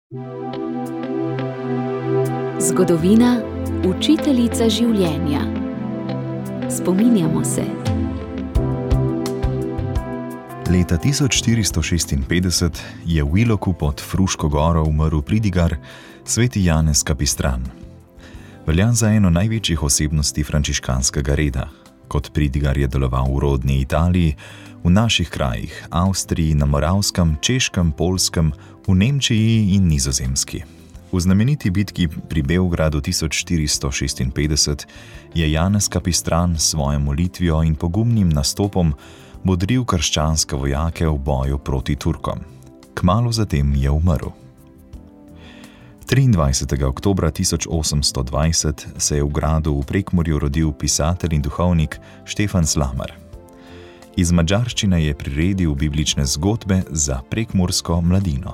Zgodovina, učiteljica življenja. Spominjamo se. Leta 1456 je v Iloku pod Fruško goro umrl pridigar sveti Janez Kapistran. Velja za eno največjih osebnosti frančiškanskega reda. Kot pridigar je deloval v rodni Italiji, v naših krajih, Avstriji, na Moravskem, Češkem, Poljskem, v Nemčiji in Nizozemski. V znameniti bitki pri Beogradu 1456 je Janez Kapistran s svojo molitvijo in pogumnim nastopom bodril krščanske vojake v boju proti Turkom. Kmalu zatem je umrl. 23. oktobra 1820 se je v gradu v Prekmurju rodil pisatelj in duhovnik Štefan Slamar. Iz madžarščine je priredil biblične zgodbe za prekmursko mladino.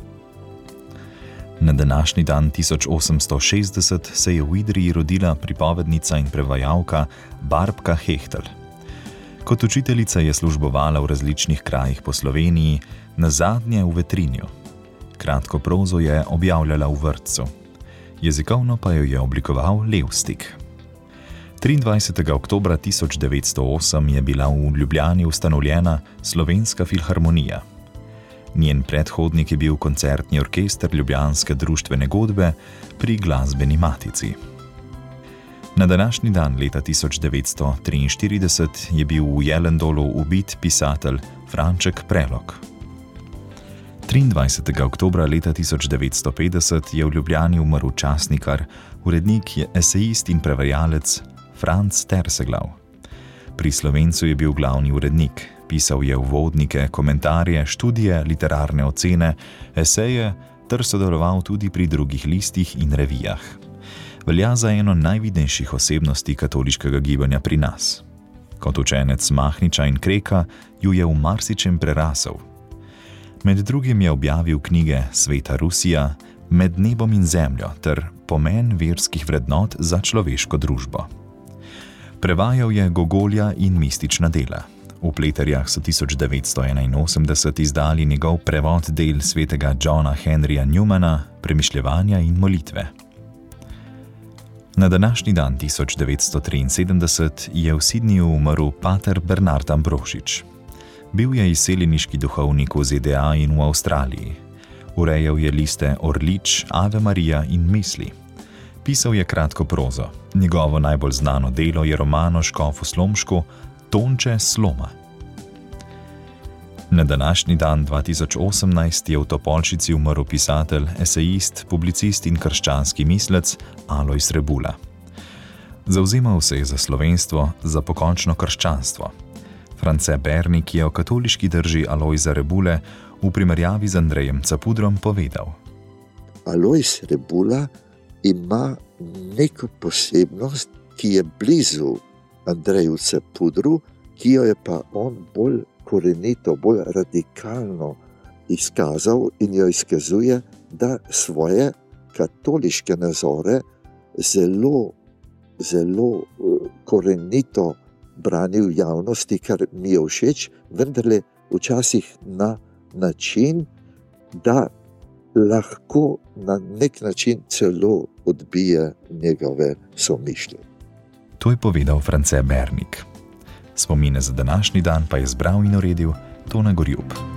Na današnji dan 1860 se je v Idriji rodila pripovednica in prevajalka Barbka Hehtel. Kot učiteljica je službovala v različnih krajih po Sloveniji, nazadnje v Vetrinju. Kratko prozo je objavljala v vrtcu. Jezikovno pa jo je oblikoval Levstik. 23. oktobra 1908 je bila v Ljubljani ustanovljena Slovenska filharmonija. Njen predhodnik je bil koncertni orkester Ljubljanske društvene godbe pri Glasbeni matici. Na današnji dan leta 1943 je bil v Jelendolu ubit pisatelj Franček Prelog. 23. oktobra leta 1950 je v Ljubljani umrl časnikar, urednik, esejist in prevajalec Franc Terseglav. Pri Slovencu je bil glavni urednik, pisal je uvodnike, komentarje, študije, literarne ocene, eseje ter sodeloval tudi pri drugih listih in revijah. Velja za eno najvidnejših osebnosti katoliškega gibanja pri nas. Kot učenec Mahniča in Kreka ju je v marsičem prerasel. Med drugim je objavil knjige Sveta Rusija, Med nebom in zemljo ter Pomen verskih vrednot za človeško družbo. Prevajal je Gogolja in mistična dela. V Pleterjah so 1981 izdali njegov prevod del svetega Johna Henryja Newmana, Premišljevanja in molitve. Na današnji dan 1973 je v Sydneyju umrl pater Bernard Ambrožič. Bil je izseljeniški duhovnik v ZDA in v Avstraliji. Urejal je liste Orlič, Ave Marija in Misli. Pisal je kratko prozo. Njegovo najbolj znano delo je roman o škofu Slomšku Tonče Sloma. Na današnji dan 2018 je v Topolčici umrl pisatelj, esejist, publicist in krščanski mislec Alojz Rebula. Zavzemal se je za slovenstvo, za pokončno krščanstvo. France Bernik je o katoliški drži Alojza Rebule v primerjavi z Andrejem Capudrom povedal: Alojz Rebula ima neko posebnost, ki je blizu Andreju Capudru, ki jo je pa on bolj korenito, bolj radikalno izkazal in jo izkazuje, da svoje katoliške nazore zelo korenito brani v javnosti, kar mi je všeč, vendarle včasih na način, da lahko na nek način celo odbije njegove somišlje. To je povedal France Bernik. Spomine za današnji dan pa je zbral in uredil Tone Gorjup.